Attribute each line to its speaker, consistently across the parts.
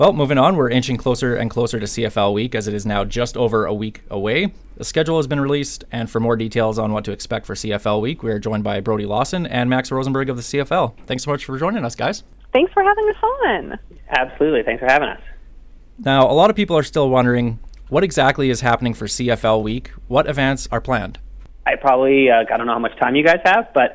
Speaker 1: Well, moving on, we're inching closer and closer to CFL week as it is now just over a week away. The schedule has been released, and for more details on what to expect for CFL week, we are joined by Brody Lawson and Max Rosenberg of the CFL. Thanks so much for joining us, guys.
Speaker 2: Thanks for having us on.
Speaker 3: Absolutely. Thanks for having us.
Speaker 1: Now, a lot of people are still wondering what exactly is happening for CFL week. What events are planned?
Speaker 3: I probably, I don't know how much time you guys have, but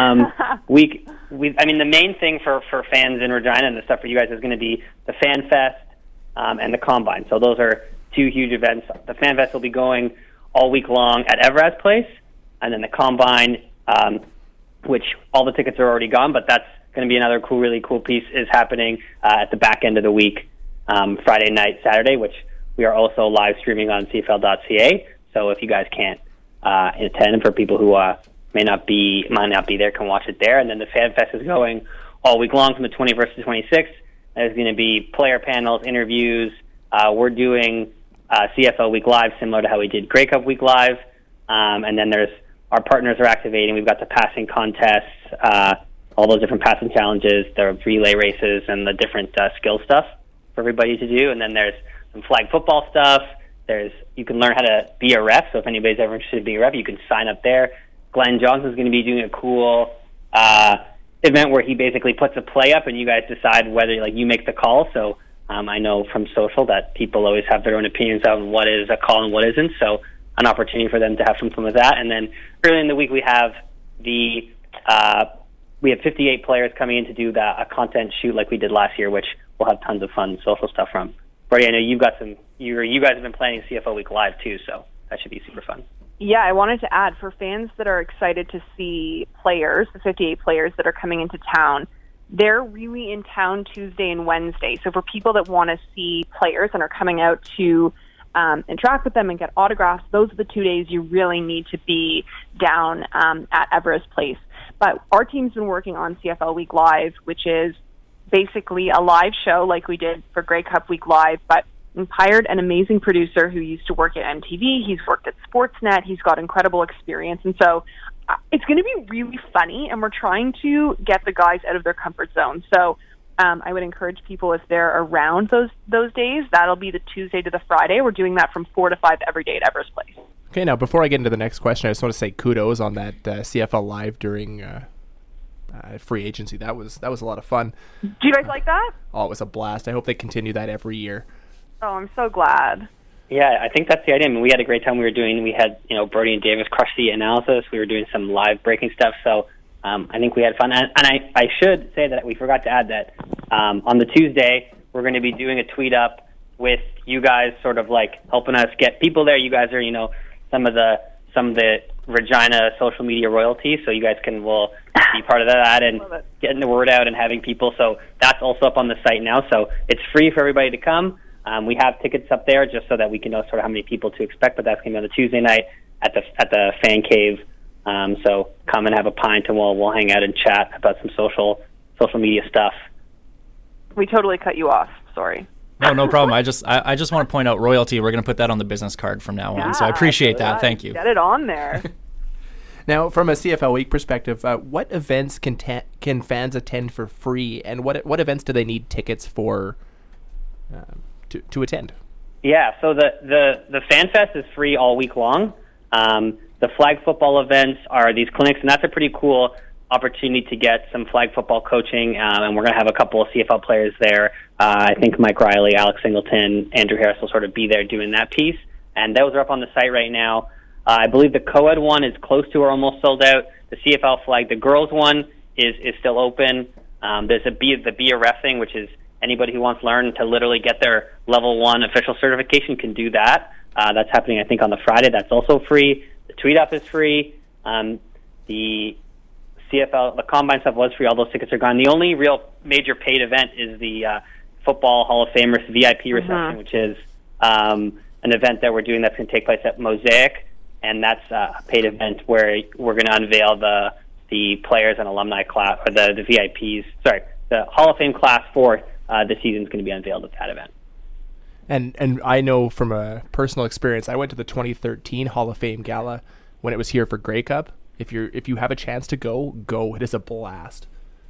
Speaker 3: the main thing for fans in Regina and the stuff for you guys is going to be the Fan Fest and the Combine. So those are two huge events. The Fan Fest will be going all week long at Evraz Place, and then the Combine, which all the tickets are already gone, but that's going to be another really cool piece, is happening at the back end of the week, Friday night, Saturday, which we are also live streaming on CFL.ca. So if you guys can't attend, for people who might not be there, can watch it there. And then the Fan Fest is going all week long from the 21st to 26th. There's going to be player panels, interviews. We're doing CFL Week Live, similar to how we did Grey Cup Week Live. And then there's our partners are activating. We've got the passing contests, all those different passing challenges, the relay races, and the different skill stuff for everybody to do. And then there's some flag football stuff. You can learn how to be a ref. So if anybody's ever interested in being a ref, you can sign up there. Glenn Johnson's going to be doing a cool event where he basically puts a play up and you guys decide whether you make the call. So I know from social that people always have their own opinions on what is a call and what isn't. So an opportunity for them to have some fun with that. And then early in the week we have 58 players coming in to do a content shoot like we did last year, which we'll have tons of fun social stuff from. Brady, I know you've got some. You guys have been planning CFL Week Live too, so that should be super fun.
Speaker 2: Yeah, I wanted to add, for fans that are excited to see players, the 58 players that are coming into town, they're really in town Tuesday and Wednesday. So for people that want to see players and are coming out to interact with them and get autographs, those are the 2 days you really need to be down at Evraz Place. But our team's been working on CFL Week Live, which is basically a live show like we did for Grey Cup Week Live, but hired an amazing producer who used to work at MTV. He's worked at Sportsnet. He's got incredible experience. And so it's going to be really funny, and we're trying to get the guys out of their comfort zone. So I would encourage people, if they're around those days, that'll be the Tuesday to the Friday. We're doing that from 4 to 5 every day at Evraz Place.
Speaker 4: Okay, now before I get into the next question, I just want to say kudos on that CFL Live during free agency. That was a lot of fun.
Speaker 2: Do you guys like that?
Speaker 4: Oh, it was a blast. I hope they continue that every year.
Speaker 2: Oh, I'm so glad.
Speaker 3: Yeah, I think that's the idea. I mean, we had a great time. We had Brody and Davis crush the analysis. We were doing some live breaking stuff. So I think we had fun. And I should say that we forgot to add that on the Tuesday, we're going to be doing a tweet up with you guys sort of helping us get people there. You guys are, some of the Regina social media royalty, so you guys will be part of that and getting the word out and having people. So that's also up on the site now. So it's free for everybody to come. We have tickets up there just so that we can know sort of how many people to expect, but that's going to be on the Tuesday night at the Fan Cave. So come and have a pint, and we'll hang out and chat about some social media stuff.
Speaker 2: We totally cut you off. Sorry.
Speaker 1: No problem. I just want to point out royalty. We're going to put that on the business card from now on. So I appreciate that. Thank you.
Speaker 2: Get it on there.
Speaker 4: Now, from a CFL Week perspective, what events can fans attend for free, and what events do they need tickets for to attend?
Speaker 3: Yeah, so the Fan Fest is free all week long. The flag football events are these clinics, and that's a pretty cool opportunity to get some flag football coaching, and we're going to have a couple of CFL players there. I think Mike Riley, Alex Singleton, Andrew Harris will sort of be there doing that piece, and those are up on the site right now. I believe the co-ed one is close to or almost sold out. The CFL flag, the girls one, is still open. There's the Be a Ref thing, which is anybody who wants to learn to literally get their level 1 official certification can do that. That's happening, I think, on the Friday. That's also free. The tweet up is free. The CFL, the Combine stuff was free. All those tickets are gone. The only real major paid event is the Football Hall of Famers VIP reception, which is an event that we're doing that's going to take place at Mosaic, and that's a paid event where we're going to unveil the players and alumni class, or the VIPs. Sorry, the Hall of Fame class for the season is going to be unveiled at that event.
Speaker 4: And I know from a personal experience, I went to the 2013 Hall of Fame Gala when it was here for Grey Cup. If you have a chance to go. It is a blast.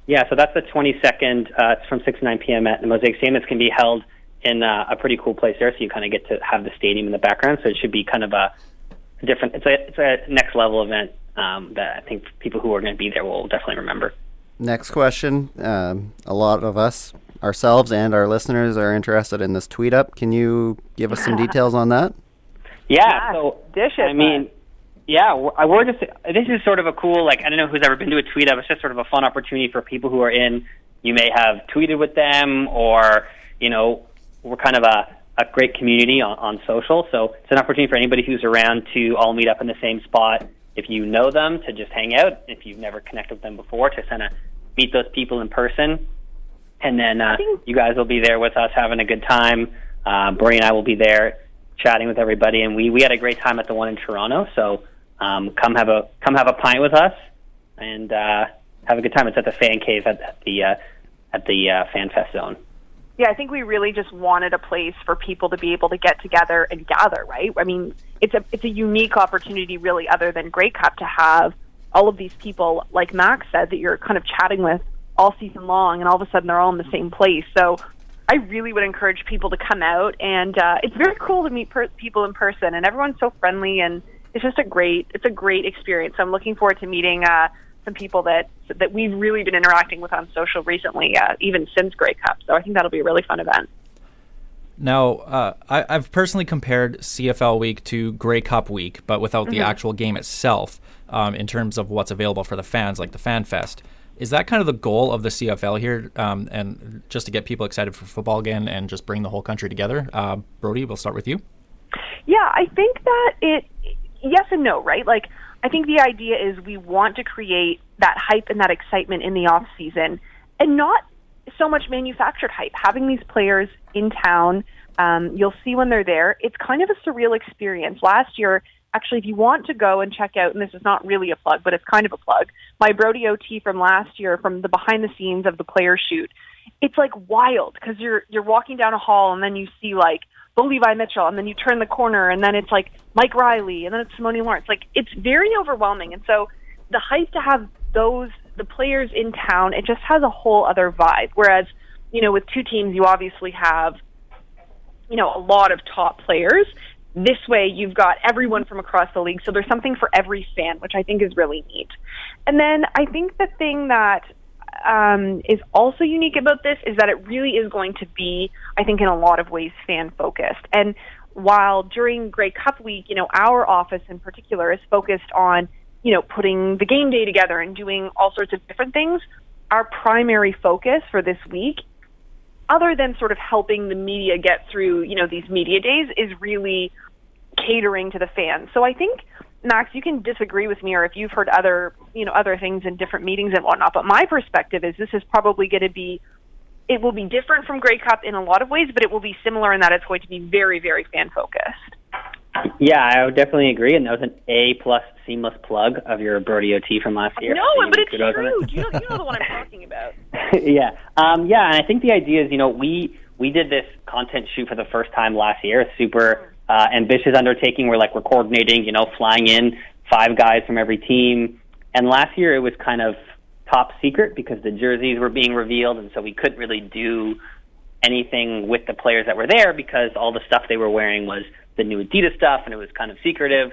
Speaker 3: Yeah, so that's the 22nd. It's from 6 to 9 p.m. at the Mosaic Stadium. It's going to be held in a pretty cool place there, so you kind of get to have the stadium in the background. So it should be kind of a different. It's a next level event that I think people who are going to be there will definitely remember.
Speaker 5: Next question. A lot of us, ourselves and our listeners, are interested in this tweet up. Can you give us some details on that?
Speaker 3: Yeah, so
Speaker 2: dish it.
Speaker 3: I mean, yeah, we're just. This is sort of a cool, like, I don't know who's ever been to a tweet up. It's just sort of a fun opportunity for people who are in. You may have tweeted with them, or we're kind of a great community on social. So it's an opportunity for anybody who's around to all meet up in the same spot. If you know them, to just hang out. If you've never connected with them before, to kind of meet those people in person. And then you guys will be there with us having a good time. Bri and I will be there chatting with everybody. And we had a great time at the one in Toronto. So come have a pint with us and have a good time. It's at the Fan Cave at the FanFest zone.
Speaker 2: Yeah, I think we really just wanted a place for people to be able to get together and gather, right? I mean, it's a unique opportunity, really, other than Grey Cup, to have all of these people, like Max said, that you're kind of chatting with all season long, and all of a sudden they're all in the same place. So I really would encourage people to come out, and it's very cool to meet people in person, and everyone's so friendly, and it's just a great experience. So I'm looking forward to meeting some people that we've really been interacting with on social recently, even since Grey Cup. So I think that'll be a really fun event.
Speaker 1: Now, I've personally compared CFL Week to Grey Cup Week, but without the actual game itself, in terms of what's available for the fans, like the Fan Fest. Is that kind of the goal of the CFL here, and just to get people excited for football again and just bring the whole country together? Brodie, we'll start with you.
Speaker 2: Yeah, I think that yes and no, right? Like, I think the idea is we want to create that hype and that excitement in the off season, and not so much manufactured hype. Having these players in town, you'll see when they're there, it's kind of a surreal experience. Last year, actually, if you want to go and check out, and this is not really a plug, but it's kind of a plug, my Brodie OT from last year, from the behind the scenes of the player shoot, it's like wild, because you're walking down a hall and then you see like Bo Levi Mitchell, and then you turn the corner and then it's like Mike Riley, and then it's Simone Lawrence. Like, it's very overwhelming. And so the hype to have the players in town, it just has a whole other vibe. Whereas, with two teams, you obviously have, a lot of top players. This way, you've got everyone from across the league. So there's something for every fan, which I think is really neat. And then I think the thing that is also unique about this is that it really is going to be, I think, in a lot of ways, fan-focused. And while during Grey Cup Week, our office in particular is focused on, putting the game day together and doing all sorts of different things, our primary focus for this week, other than sort of helping the media get through, these media days, is really catering to the fans. So I think, Max, you can disagree with me, or if you've heard other things in different meetings and whatnot, but my perspective is this is probably going to be, it will be different from Grey Cup in a lot of ways, but it will be similar in that it's going to be very, very fan-focused.
Speaker 3: Yeah, I would definitely agree, and that was an A+ seamless plug of your Brodie OT from last year.
Speaker 2: No, but it's true. You know the one I'm talking about.
Speaker 3: Yeah. And I think the idea is, we did this content shoot for the first time last year, a super ambitious undertaking where, like, we're coordinating, flying in 5 guys from every team. And last year it was kind of top secret because the jerseys were being revealed, and so we couldn't really do anything with the players that were there because all the stuff they were wearing was the new Adidas stuff, and it was kind of secretive.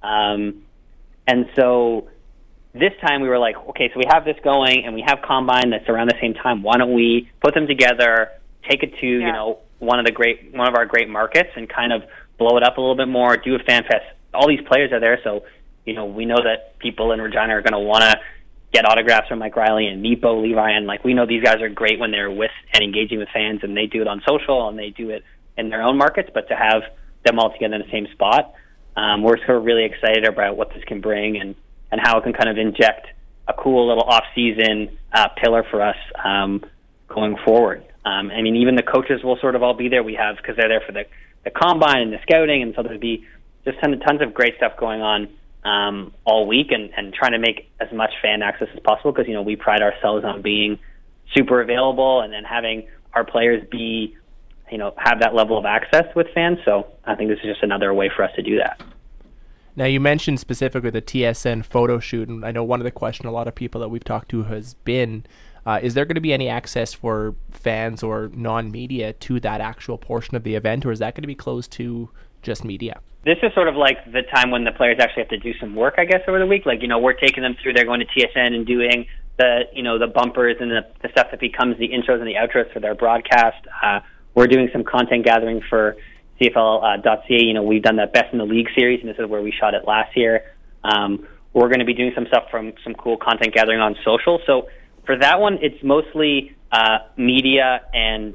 Speaker 3: And so this time we were like, okay, so we have this going, and we have Combine that's around the same time. Why don't we put them together, take it to one of our great markets, and kind of blow it up a little bit more, do a fan fest. All these players are there, so we know that people in Regina are going to want to get autographs from Mike Riley and meet Bo Levi, and we know these guys are great when they're with and engaging with fans, and they do it on social and they do it in their own markets. But to have them all together in the same spot, we're sort of really excited about what this can bring and how it can kind of inject a cool little off-season pillar for us going forward. Even the coaches will sort of all be there. We have, because they're there for the Combine and the scouting, and so there'll be just tons of great stuff going on all week, and trying to make as much fan access as possible, because we pride ourselves on being super available and then having our players be have that level of access with fans. So I think this is just another way for us to do that.
Speaker 4: Now, you mentioned specifically the TSN photo shoot, and I know one of the questions a lot of people that we've talked to has been Is there going to be any access for fans or non-media to that actual portion of the event, or is that going to be closed to just media?
Speaker 3: This is sort of like the time when the players actually have to do some work, I guess, over the week. Like, we're taking them through, they're going to TSN and doing the bumpers and the stuff that becomes the intros and the outros for their broadcast. We're doing some content gathering for CFL.ca. We've done the Best in the League series, and this is where we shot it last year. We're going to be doing some stuff from some cool content gathering on social. So for that one, it's mostly media and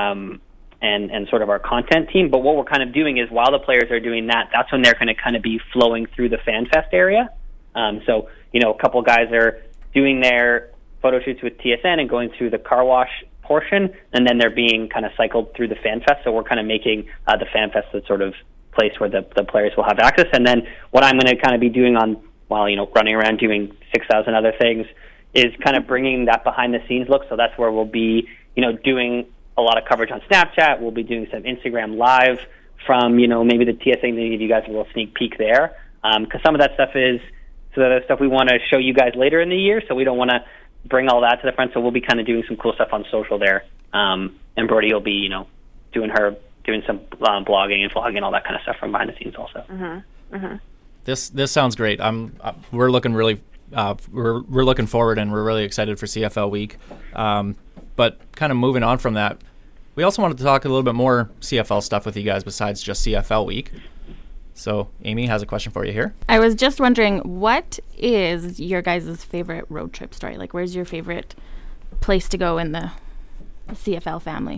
Speaker 3: sort of our content team. But what we're kind of doing is while the players are doing that, that's when they're going to kind of be flowing through the FanFest area. So, a couple guys are doing their photo shoots with TSN and going through the car wash portion, and then they're being kind of cycled through the FanFest. So we're kind of making the FanFest the sort of place where the players will have access. And then what I'm going to kind of be doing while running around doing 6,000 other things is kind of bringing that behind the scenes look. So that's where we'll be, doing a lot of coverage on Snapchat. We'll be doing some Instagram live from, maybe the TSA, and give you guys a little sneak peek there. Because some of that stuff is stuff we want to show you guys later in the year, so we don't want to bring all that to the front. So we'll be kind of doing some cool stuff on social there. And Brody will be, doing some blogging and vlogging and all that kind of stuff from behind the scenes also.
Speaker 2: Mm-hmm. Mm-hmm.
Speaker 1: This sounds great. We're looking really we're looking forward, and we're really excited for CFL week. But kind of moving on from that, we also wanted to talk a little bit more CFL stuff with you guys besides just CFL week. So Amy has a question for you here.
Speaker 6: I was just wondering, what is your guys' favorite road trip story? Like, where's your favorite place to go in the CFL family?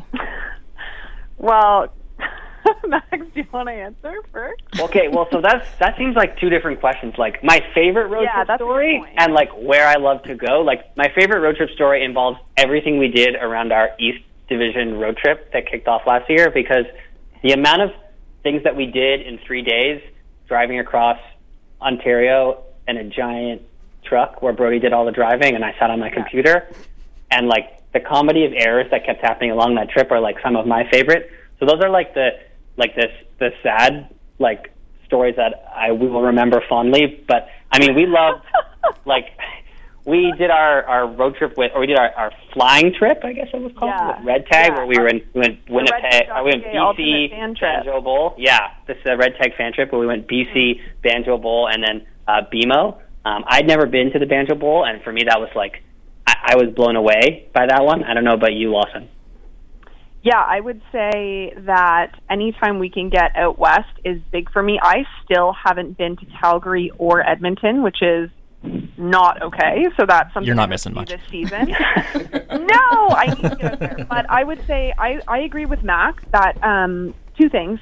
Speaker 2: Well, Max, do you want to answer first?
Speaker 3: Okay, well, so that seems like two different questions. Like, my favorite road trip story and, like, where I love to go. Like, my favorite road trip story involves everything we did around our East Division road trip that kicked off last year, because the amount of things that we did in 3 days, driving across Ontario in a giant truck where Brody did all the driving and I sat on my computer, and, like, the comedy of errors that kept happening along that trip are, like, some of my favorite. So those are, like, the sad, like, stories that we will remember fondly. But, I mean, we loved, like, we did our road trip we did our flying trip, I guess it was called, with Red Tag, where we went Winnipeg, we went BC, Banjo Bowl. Yeah, this is a Red Tag fan trip where we went BC, Banjo Bowl, and then BMO. I'd never been to the Banjo Bowl, and for me that was like, I was blown away by that one. I don't know about you, Lawson.
Speaker 2: Yeah, I would say that anytime we can get out west is big for me. I still haven't been to Calgary or Edmonton, which is not okay. So that's something
Speaker 1: you're not missing much
Speaker 2: this season. No, I need to get out there. But I would say I agree with Max that two things.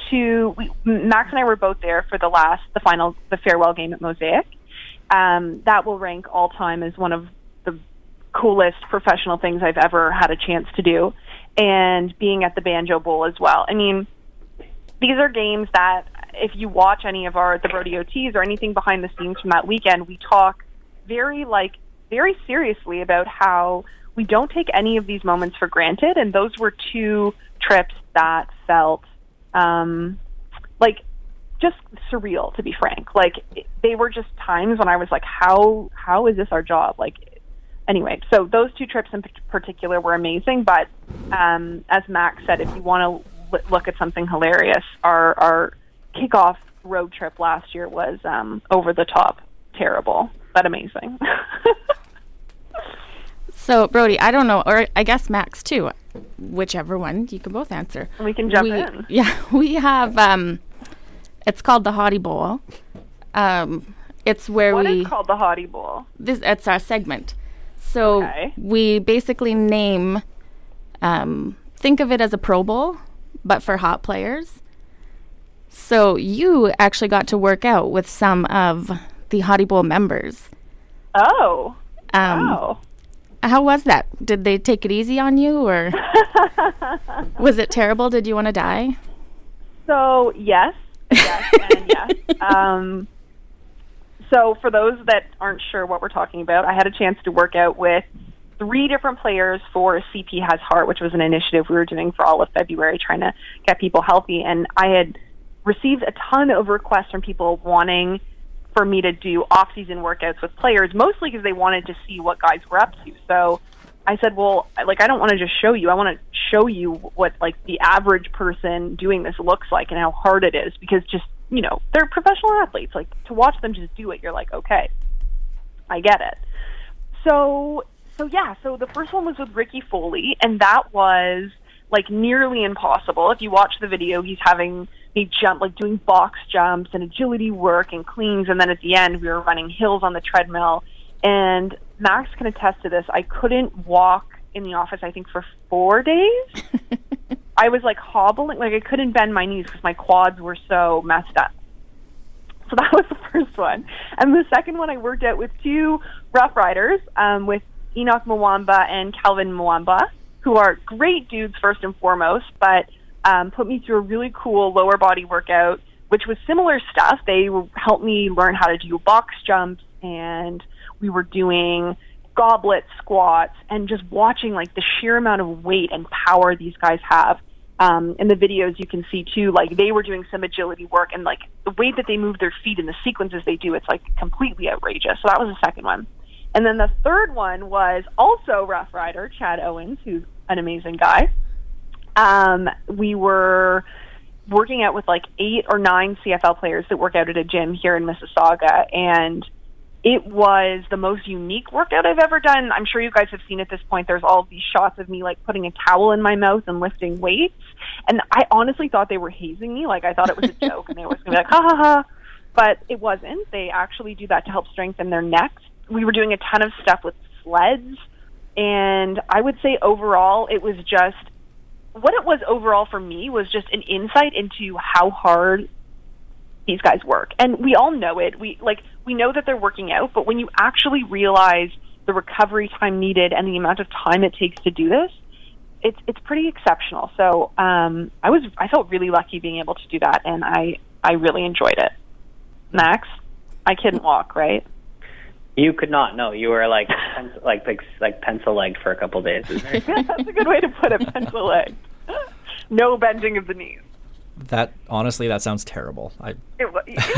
Speaker 2: Max and I were both there for the farewell game at Mosaic. That will rank all time as one of the coolest professional things I've ever had a chance to do. And being at the Banjo Bowl as well. I mean, these are games that if you watch any of the Brody OTs or anything behind the scenes from that weekend, we talk very seriously about how we don't take any of these moments for granted. And those were two trips that felt like just surreal, to be frank. Like, they were just times when I was like, how is this our job? Like, anyway, so those two trips in particular were amazing. But as Max said, if you want to look at something hilarious, our kickoff road trip last year was over the top terrible, but amazing.
Speaker 6: So, Brody, I don't know, or I guess Max too, whichever one, you can both answer.
Speaker 2: We can jump in.
Speaker 6: Yeah, we have, it's called the Hottie Bowl. It's where
Speaker 2: What is called the Hottie Bowl?
Speaker 6: It's our segment. So we basically name, think of it as a Pro Bowl, but for hot players. So you actually got to work out with some of the Hottie Bowl members.
Speaker 2: Oh. Wow.
Speaker 6: How was that? Did they take it easy on you, or was it terrible? Did you want to die?
Speaker 2: So, yes, and yes. So for those that aren't sure what we're talking about, I had a chance to work out with 3 different players for CP Has Heart, which was an initiative we were doing for all of February, trying to get people healthy. And I had received a ton of requests from people wanting for me to do off-season workouts with players, mostly because they wanted to see what guys were up to. So I said, well, like, I don't want to just show you. I want to show you what, like, the average person doing this looks like and how hard it is, because just, you know, they're professional athletes. Like, to watch them just do it, you're like, okay, I get it. So the first one was with Ricky Foley, and that was, like, nearly impossible. If you watch the video, he's having me jump, like, doing box jumps and agility work and cleans, and then at the end, we were running hills on the treadmill. And Max can attest to this. I couldn't walk in the office, I think, for 4 days. I was, like, hobbling. Like, I couldn't bend my knees because my quads were so messed up. So that was the first one. And the second one, I worked out with two Rough Riders, with Enoch Mwamba and Calvin Mwamba, who are great dudes first and foremost, but put me through a really cool lower body workout, which was similar stuff. They helped me learn how to do box jumps, and we were doing goblet squats, and just watching, like, the sheer amount of weight and power these guys have. In the videos you can see too, like, they were doing some agility work, and, like, the way that they move their feet and the sequences they do, it's, like, completely outrageous. So that was the second one. And then the third one was also Rough Rider, Chad Owens, who's an amazing guy. We were working out with, like, 8 or 9 CFL players that work out at a gym here in Mississauga, and it was the most unique workout I've ever done. I'm sure you guys have seen at this point, there's all of these shots of me, like, putting a towel in my mouth and lifting weights. And I honestly thought they were hazing me. Like, I thought it was a joke, and they were going to be like, ha, ha, ha. But it wasn't. They actually do that to help strengthen their necks. We were doing a ton of stuff with sleds. And I would say overall, it was just, what it was overall for me was just an insight into how hard these guys work. And we all know it. We know that they're working out, but when you actually realize the recovery time needed and the amount of time it takes to do this, it's pretty exceptional. So I felt really lucky being able to do that, and I really enjoyed it. Max, I couldn't walk, right?
Speaker 3: You could not. No, you were like pencil legged for a couple days.
Speaker 2: Yeah, that's a good way to put it. Pencil legged. No bending of the knees.
Speaker 1: That sounds terrible.
Speaker 2: It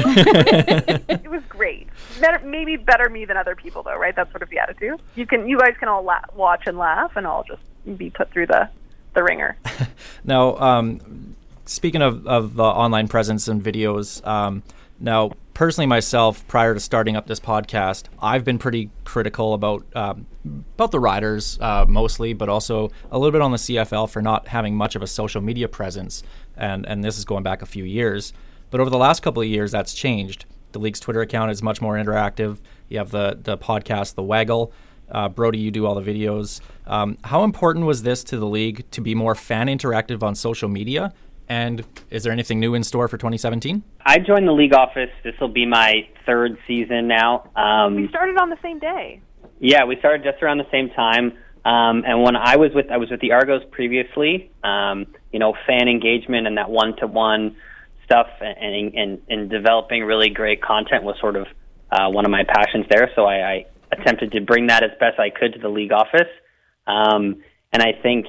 Speaker 2: was great. Maybe better me than other people, though, right? That's sort of the attitude. You guys can all watch and laugh, and I'll just be put through the ringer.
Speaker 1: Now, speaking of the online presence and videos, now personally myself, prior to starting up this podcast, I've been pretty critical about the riders mostly, but also a little bit on the CFL for not having much of a social media presence. And this is going back a few years. But over the last couple of years, that's changed. The league's Twitter account is much more interactive. You have the podcast, The Waggle. Brody, you do all the videos. How important was this to the league to be more fan interactive on social media? And is there anything new in store for 2017?
Speaker 3: I joined the league office. This will be my 3rd season now.
Speaker 2: We started on the same day.
Speaker 3: Yeah, we started just around the same time. And when I was with the Argos previously, fan engagement and that one-to-one stuff and developing really great content was sort of one of my passions there. So I attempted to bring that as best I could to the league office. And I think,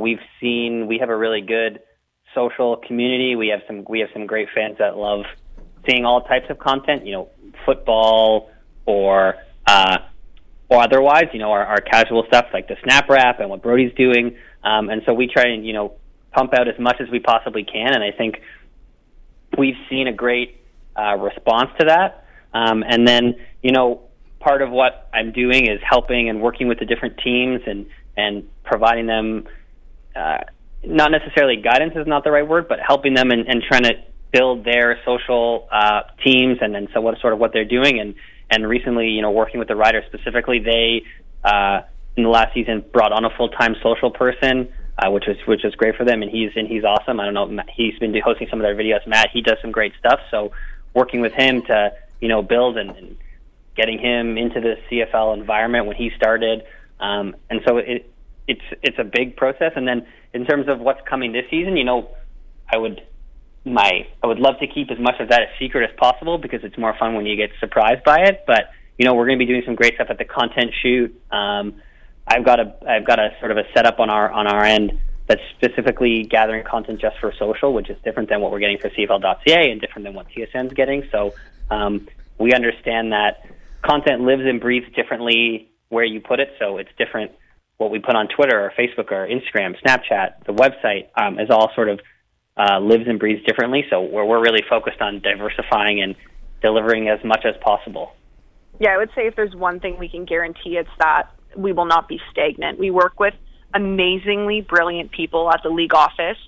Speaker 3: we have a really good social community. We have some great fans that love seeing all types of content, football or otherwise, our casual stuff like the Snap Wrap and what Brody's doing. And so we try and, pump out as much as we possibly can. And I think we've seen a great response to that. And then, part of what I'm doing is helping and working with the different teams and providing them, not necessarily guidance is not the right word, but helping them and trying to build their social teams and then what they're doing. And recently, working with the riders specifically, they in the last season brought on a full-time social person, which was great for them, and he's awesome. I don't know, he's been hosting some of their videos. Matt, he does some great stuff. So working with him to build and getting him into the CFL environment when he started, and so it's a big process. And then in terms of what's coming this season, I would love to keep as much of that a secret as possible because it's more fun when you get surprised by it. But we're going to be doing some great stuff at the content shoot. I've got a sort of a setup on our end that's specifically gathering content just for social, which is different than what we're getting for CFL.ca and different than what TSN's getting. So we understand that content lives and breathes differently where you put it. So it's different what we put on Twitter or Facebook or Instagram, Snapchat, the website is all sort of lives and breathes differently. So we're really focused on diversifying and delivering as much as possible.
Speaker 2: Yeah, I would say if there's one thing we can guarantee, it's that we will not be stagnant. We work with amazingly brilliant people at the league office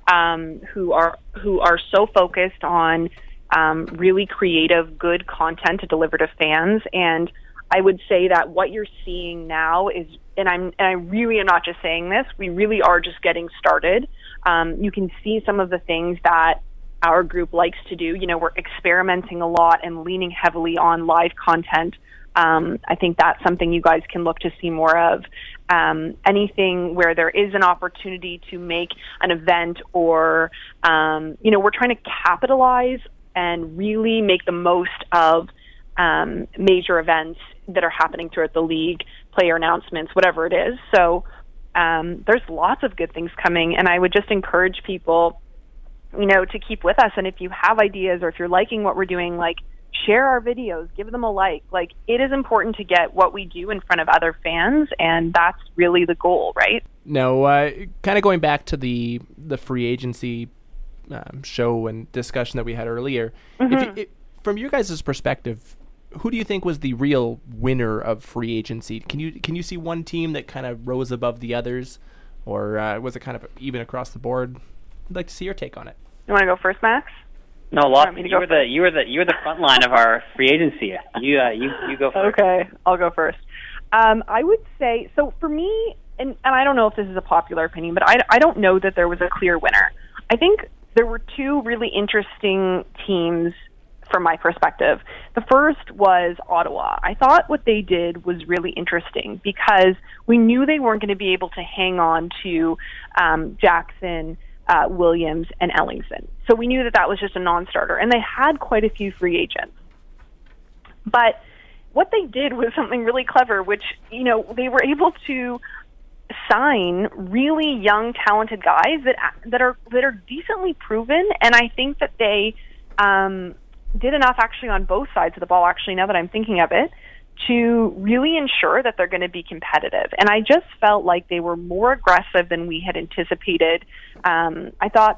Speaker 2: who are so focused on really creative, good content to deliver to fans. And I would say that what you're seeing now is, and I really am not just saying this, we really are just getting started. You can see some of the things that our group likes to do. You know, we're experimenting a lot and leaning heavily on live content. I think that's something you guys can look to see more of. Anything where there is an opportunity to make an event or, we're trying to capitalize and really make the most of major events that are happening throughout the league, player announcements, whatever it is. So there's lots of good things coming, and I would just encourage people, to keep with us. And if you have ideas or if you're liking what we're doing, share our videos, give them a like. It is important to get what we do in front of other fans, and that's really the goal, right?
Speaker 4: Now, kind of going back to the free agency show and discussion that we had earlier, from your guys' perspective, who do you think was the real winner of free agency? Can you see one team that kind of rose above the others, or was it kind of even across the board? I'd like to see your take on it.
Speaker 2: You want to go first, Max?
Speaker 3: No, Lawson, you were the front line of our free agency. You go first.
Speaker 2: Okay, I'll go first. I would say, so for me, and I don't know if this is a popular opinion, but I don't know that there was a clear winner. I think there were two really interesting teams from my perspective. The first was Ottawa. I thought what they did was really interesting because we knew they weren't going to be able to hang on to Jackson, Williams, and Ellingson. So we knew that was just a non-starter, and they had quite a few free agents. But what they did was something really clever, which, they were able to sign really young, talented guys that are decently proven, and I think that they did enough actually on both sides of the ball, actually, now that I'm thinking of it, to really ensure that they're going to be competitive. And I just felt like they were more aggressive than we had anticipated. I thought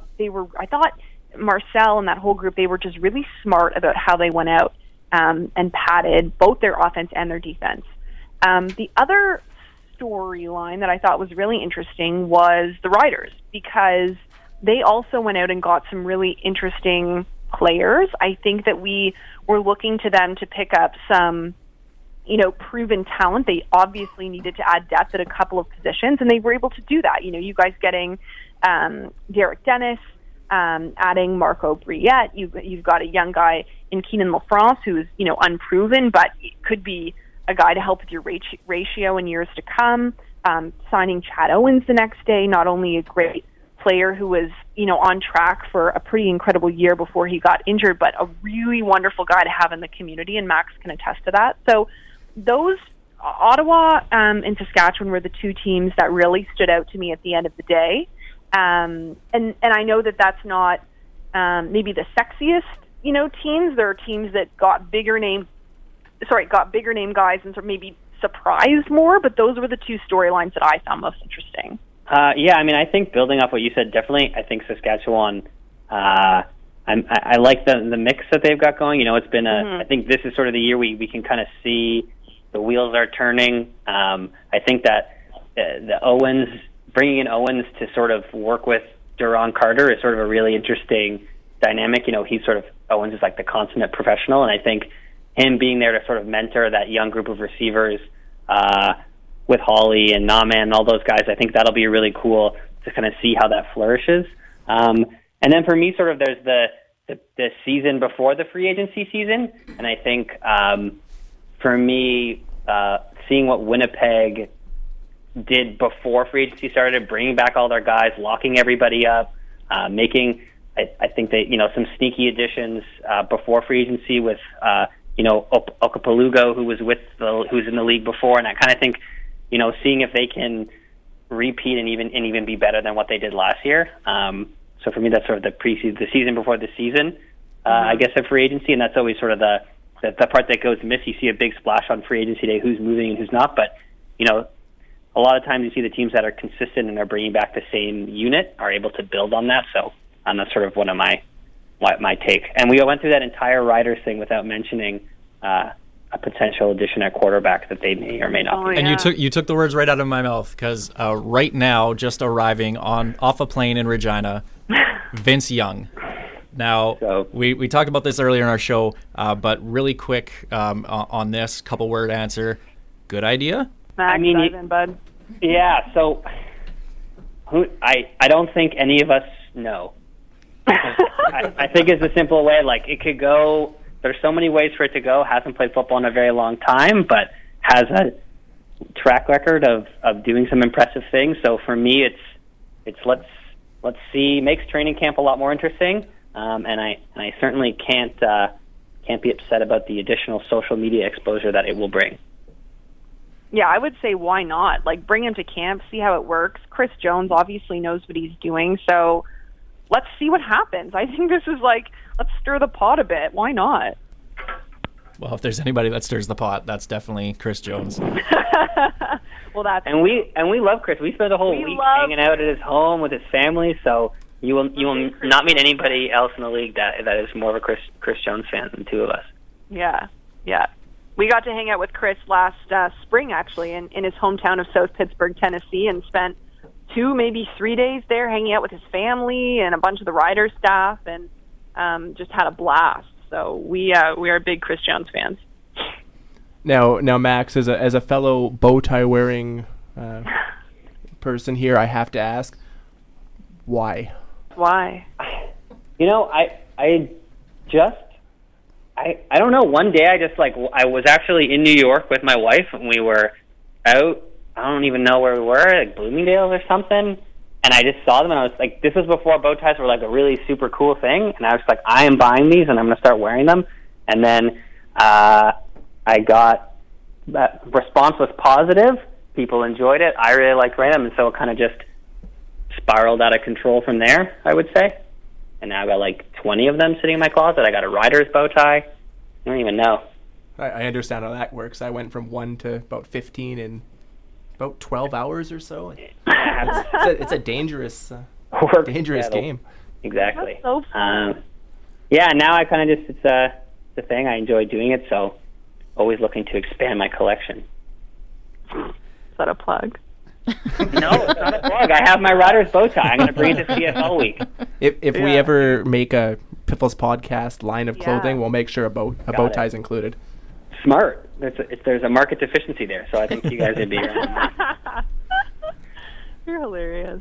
Speaker 2: Marcel and that whole group, they were just really smart about how they went out and padded both their offense and their defense. The other storyline that I thought was really interesting was the Riders, because they also went out and got some really interesting players. I think that we were looking to them to pick up some, proven talent. They obviously needed to add depth at a couple of positions, and they were able to do that. You guys getting Derek Dennis, adding Marco Briette. You've got a young guy in Keenan LaFrance who's, unproven, but could be a guy to help with your ratio in years to come. Signing Chad Owens the next day, not only a great player who was, on track for a pretty incredible year before he got injured, but a really wonderful guy to have in the community, and Max can attest to that. So those, Ottawa and Saskatchewan were the two teams that really stood out to me at the end of the day. And I know that that's not maybe the sexiest, teams. There are teams that got bigger name guys and sort of maybe surprised more, but those were the two storylines that I found most interesting.
Speaker 3: I think building off what you said, definitely, I think Saskatchewan, I like the mix that they've got going. It's been I think this is sort of the year we can kind of see the wheels are turning. I think that the Owens, bringing in Owens to sort of work with Duron Carter is sort of a really interesting dynamic. Owens is like the consummate professional, and I think him being there to sort of mentor that young group of receivers, with Holly and Nama and all those guys, I think that'll be really cool to kind of see how that flourishes. And then for me, sort of there's the season before the free agency season, and I think for me, seeing what Winnipeg did before free agency started, bringing back all their guys, locking everybody up, making I think they some sneaky additions before free agency with Okapalugo, who's in the league before, and I kind of think. Seeing if they can repeat and even be better than what they did last year. So for me, that's sort of the season before the season, I guess, of free agency, and that's always sort of the part that goes missed. You see a big splash on free agency day, who's moving and who's not, but a lot of times you see the teams that are consistent and are bringing back the same unit are able to build on that. So that's sort of one of my take. And we went through that entire Riders thing without mentioning a potential addition at quarterback that they may or may not be.
Speaker 1: And you took the words right out of my mouth, because right now, just arriving off a plane in Regina, Vince Young. Now, we talked about this earlier in our show, but really quick on this, couple word answer. Good idea?
Speaker 2: Max, dive in, bud.
Speaker 3: Yeah, so I don't think any of us know. I think it's a simple way. Like, it could go, there's so many ways for it to go. Hasn't played football in a very long time, but has a track record of doing some impressive things. So for me, it's let's see, makes training camp a lot more interesting. And I certainly can't be upset about the additional social media exposure that it will bring.
Speaker 2: Yeah, I would say why not? Like, bring him to camp, see how it works. Chris Jones obviously knows what he's doing, so let's see what happens. I think this is like, let's stir the pot a bit. Why not?
Speaker 1: Well, if there's anybody that stirs the pot, that's definitely Chris Jones.
Speaker 2: Well, that's
Speaker 3: and we love Chris. We spent a whole week hanging out at his home with his family, so you will not meet anybody else in the league that is more of a Chris Jones fan than the two of us.
Speaker 2: Yeah. We got to hang out with Chris last spring, actually, in his hometown of South Pittsburgh, Tennessee, and spent 2, maybe 3 days there hanging out with his family and a bunch of the Riders staff, and just had a blast. So we are big Chris Jones fans.
Speaker 4: Now, Max, as a fellow bow tie wearing person here, I have to ask, why?
Speaker 2: Why?
Speaker 3: I don't know. One day I was actually in New York with my wife, and we were out. I don't even know where we were, like Bloomingdale's or something. And I just saw them, and I was like, this was before bow ties were like a really super cool thing. And I was like, I am buying these, and I'm going to start wearing them. And then I got that response was positive. People enjoyed it. I really liked wearing them, and so it kind of just spiraled out of control from there, I would say. And now I got like 20 of them sitting in my closet. I got a Riders bow tie. I don't even know.
Speaker 4: I understand how that works. I went from 1 to about 15 in about 12 hours or so. It's a dangerous game.
Speaker 3: Exactly.
Speaker 2: That's so fun.
Speaker 3: Yeah, now I kind of just, it's a thing. I enjoy doing it, so always looking to expand my collection.
Speaker 2: Is that a plug?
Speaker 3: No, it's not a plug. I have my Riders bow tie. I'm going to bring it to CFL week.
Speaker 4: If we ever make a Piffles podcast line of clothing, we'll make sure a bow tie is included.
Speaker 3: Smart. There's a market deficiency there, so I think you guys would be around.
Speaker 2: You're hilarious.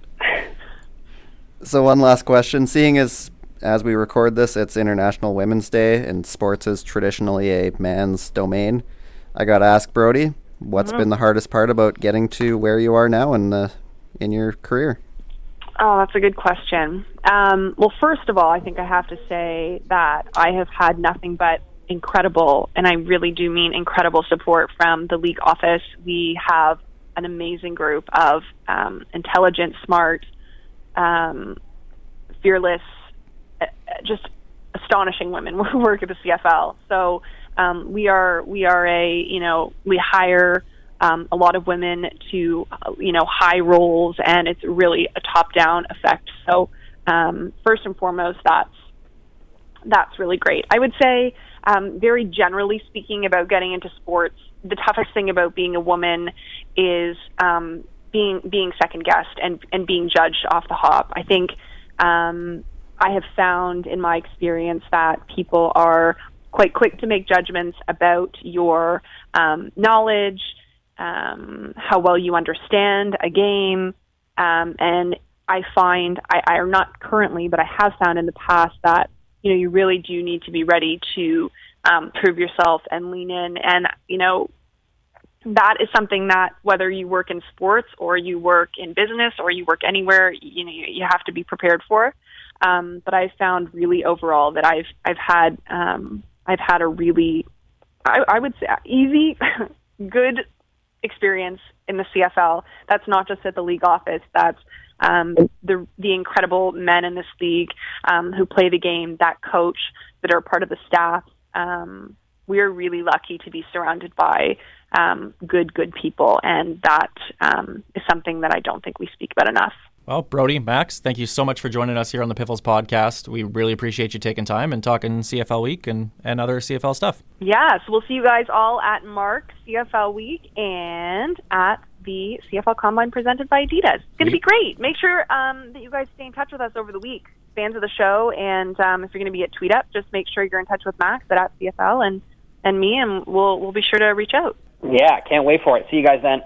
Speaker 5: So one last question. Seeing as we record this, it's International Women's Day, and sports is traditionally a man's domain. I got to ask Brody, what's been the hardest part about getting to where you are now in your career?
Speaker 2: Oh, that's a good question. Well, first of all, I think I have to say that I have had nothing but incredible, and I really do mean incredible, support from the league office. We have an amazing group of intelligent, smart, fearless, just astonishing women who work at the CFL. So we hire a lot of women to high roles, and it's really a top-down effect. So first and foremost, that's really great. I would say, very generally speaking, about getting into sports, the toughest thing about being a woman is being second guessed and being judged off the hop. I think I have found in my experience that people are quite quick to make judgments about your knowledge, how well you understand a game, and I find, I am not currently, but I have found in the past that you really do need to be ready to prove yourself and lean in. And, that is something that whether you work in sports or you work in business or you work anywhere, you have to be prepared for. But I've found really overall that I've had a really, I would say, easy, good experience in the CFL. That's not just at the league office. That's the incredible men in this league who play the game, that coach, that are part of the staff. We are really lucky to be surrounded by good people, and that is something that I don't think we speak about enough.
Speaker 1: Well, Brodie, Max, thank you so much for joining us here on the Piffles podcast. We really appreciate you taking time and talking CFL Week and other CFL stuff.
Speaker 2: Yeah, so we'll see you guys all at Mark CFL Week and at the CFL Combine presented by Adidas. It's going to be great. Make sure that you guys stay in touch with us over the week, fans of the show, and if you're going to be at Tweet Up, just make sure you're in touch with Max at CFL and me, and we'll be sure to reach out.
Speaker 3: Yeah, can't wait for it. See you guys then.